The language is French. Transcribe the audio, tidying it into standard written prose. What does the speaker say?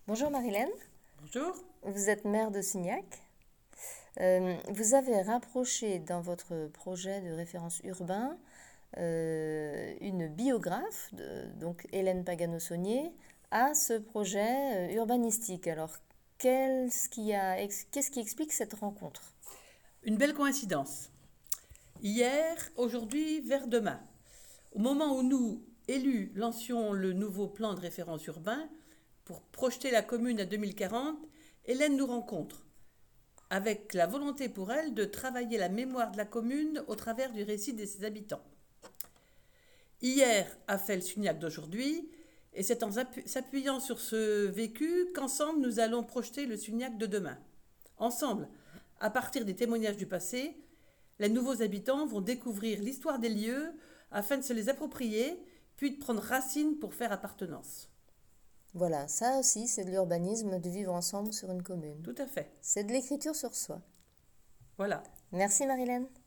Bonjour Marilène, Bonjour. vous êtes maire de Signac. Vous avez rapproché dans votre projet de référence urbain une biographe, donc Hélène Pagano-Saunier, à ce projet urbanistique. Alors, qu'est-ce qui explique cette rencontre? Une belle coïncidence. Hier, aujourd'hui, vers demain. Au moment où nous, élus, lancions le nouveau plan de référence urbain pour projeter la commune à 2040, Hélène nous rencontre, avec la volonté pour elle de travailler la mémoire de la commune au travers du récit de ses habitants. Hier a fait le Sugnac d'aujourd'hui, et c'est en s'appuyant sur ce vécu qu'ensemble nous allons projeter le Sugnac de demain. Ensemble, à partir des témoignages du passé, les nouveaux habitants vont découvrir l'histoire des lieux afin de se les approprier, puis de prendre racine pour faire appartenance. Voilà, ça aussi, c'est de l'urbanisme, de vivre ensemble sur une commune. Tout à fait. C'est de l'écriture sur soi. Voilà. Merci Marilène.